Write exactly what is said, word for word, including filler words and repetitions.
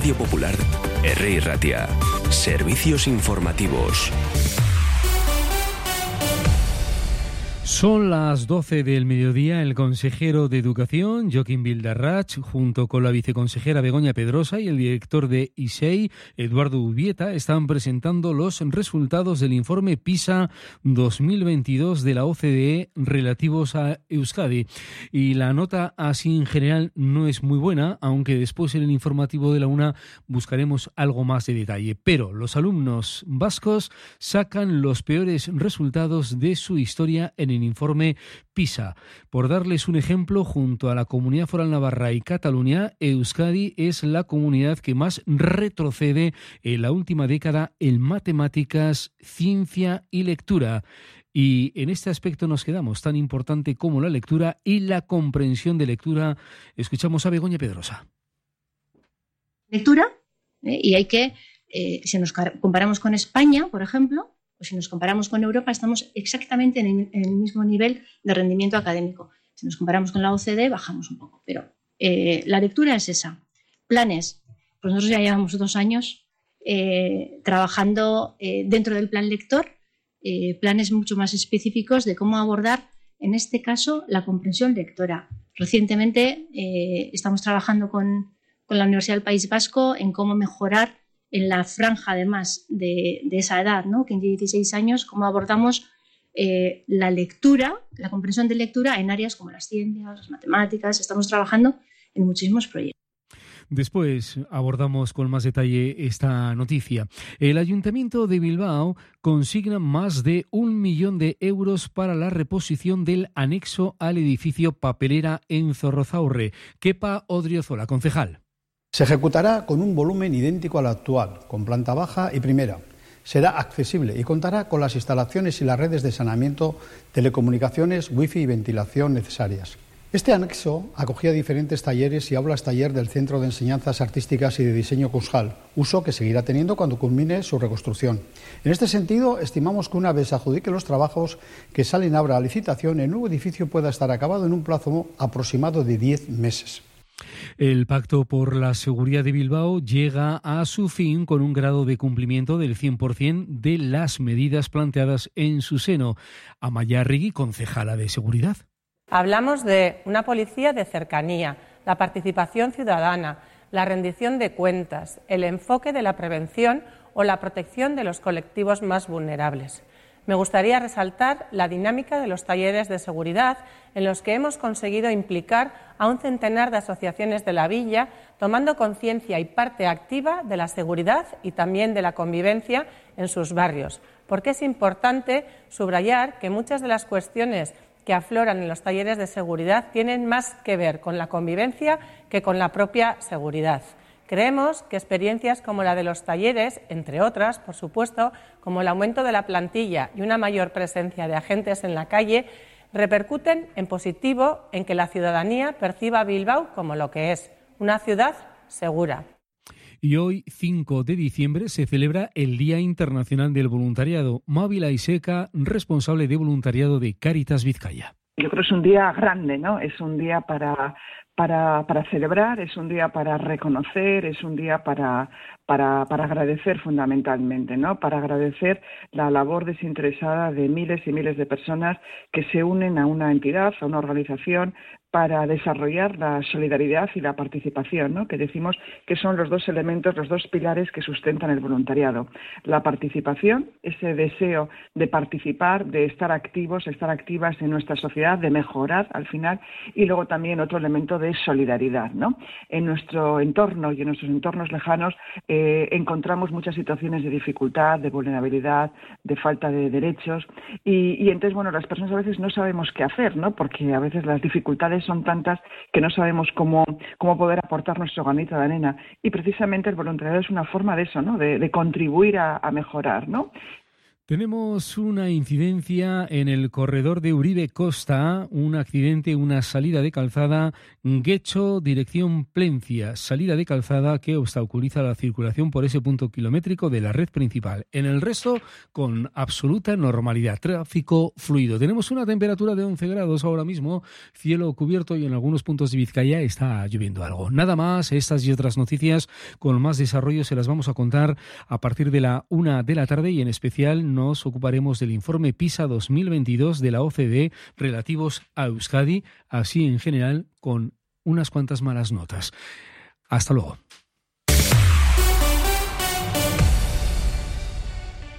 Radio Popular, R. Ratia. Servicios informativos. Son las doce del mediodía. El consejero de Educación, Joaquín Bildarratz, junto con la viceconsejera Begoña Pedrosa y el director de I S E I, Eduardo Ubieta, están presentando los resultados del informe PISA dos mil veintidós de la O C D E relativos a Euskadi. Y la nota así en general no es muy buena, aunque después en el informativo de la UNA buscaremos algo más de detalle. Pero los alumnos vascos sacan los peores resultados de su historia en el informe PISA. Por darles un ejemplo, junto a la Comunidad Foral Navarra y Cataluña, Euskadi es la comunidad que más retrocede en la última década en matemáticas, ciencia y lectura. Y en este aspecto nos quedamos, tan importante como la lectura y la comprensión de lectura. Escuchamos a Begoña Pedrosa. Lectura, ¿eh? Y hay que, eh, si nos comparamos con España, por ejemplo, pues si nos comparamos con Europa, estamos exactamente en el, en el mismo nivel de rendimiento académico. Si nos comparamos con la O C D E, bajamos un poco. Pero eh, la lectura es esa. Planes, pues nosotros ya llevamos dos años eh, trabajando eh, dentro del plan lector, eh, planes mucho más específicos de cómo abordar, en este caso, la comprensión lectora. Recientemente eh, estamos trabajando con, con la Universidad del País Vasco en cómo mejorar en la franja, además, de, de esa edad, ¿no? quince a dieciséis años, cómo abordamos eh, la lectura, la comprensión de lectura en áreas como las ciencias, las matemáticas. Estamos trabajando en muchísimos proyectos. Después abordamos con más detalle esta noticia. El Ayuntamiento de Bilbao consigna más de un millón de euros para la reposición del anexo al edificio Papelera en Zorrozaurre. Kepa Odriozola, concejal. Se ejecutará con un volumen idéntico al actual, con planta baja y primera. Será accesible y contará con las instalaciones y las redes de saneamiento, telecomunicaciones, wifi y ventilación necesarias. Este anexo acogía diferentes talleres y aulas taller del Centro de Enseñanzas Artísticas y de Diseño Cuscal, uso que seguirá teniendo cuando culmine su reconstrucción. En este sentido, estimamos que una vez se adjudiquen los trabajos que salen ahora a licitación, el nuevo edificio pueda estar acabado en un plazo aproximado de diez meses. El Pacto por la Seguridad de Bilbao llega a su fin con un grado de cumplimiento del cien por ciento de las medidas planteadas en su seno. Amaia Arregui, concejala de Seguridad. Hablamos de una policía de cercanía, la participación ciudadana, la rendición de cuentas, el enfoque de la prevención o la protección de los colectivos más vulnerables. Me gustaría resaltar la dinámica de los talleres de seguridad en los que hemos conseguido implicar a un centenar de asociaciones de la villa, tomando conciencia y parte activa de la seguridad y también de la convivencia en sus barrios, porque es importante subrayar que muchas de las cuestiones que afloran en los talleres de seguridad tienen más que ver con la convivencia que con la propia seguridad. Creemos que experiencias como la de los talleres, entre otras, por supuesto, como el aumento de la plantilla y una mayor presencia de agentes en la calle, repercuten en positivo en que la ciudadanía perciba a Bilbao como lo que es, una ciudad segura. Y hoy, cinco de diciembre, se celebra el Día Internacional del Voluntariado. Mávila Iseca, responsable de voluntariado de Cáritas Vizcaya. Yo creo que es un día grande, ¿no? Es un día para... Para, para celebrar, es un día para reconocer, es un día para, para, para agradecer fundamentalmente, ¿no? Para agradecer la labor desinteresada de miles y miles de personas que se unen a una entidad, a una organización, para desarrollar la solidaridad y la participación, ¿no? Que decimos que son los dos elementos, los dos pilares que sustentan el voluntariado. La participación, ese deseo de participar, de estar activos, estar activas en nuestra sociedad, de mejorar al final, y luego también otro elemento de solidaridad, ¿no? En nuestro entorno y en nuestros entornos lejanos eh, encontramos muchas situaciones de dificultad, de vulnerabilidad, de falta de derechos, y, y entonces, bueno, las personas a veces no sabemos qué hacer, ¿no? Porque a veces las dificultades son tantas que no sabemos cómo, cómo poder aportar nuestro granito de arena. Y precisamente el voluntariado es una forma de eso, ¿no? De, de contribuir a, a mejorar, ¿no? Tenemos una incidencia en el corredor de Uribe Costa, un accidente, una salida de calzada, Guecho, dirección Plencia, salida de calzada que obstaculiza la circulación por ese punto kilométrico de la red principal. En el resto, con absoluta normalidad, tráfico fluido. Tenemos una temperatura de once grados ahora mismo, cielo cubierto y en algunos puntos de Vizcaya está lloviendo algo. Nada más, estas y otras noticias con más desarrollo se las vamos a contar a partir de la una de la tarde y en especial nos ocuparemos del informe PISA dos mil veintidós de la O C D E relativos a Euskadi, así en general con unas cuantas malas notas. Hasta luego.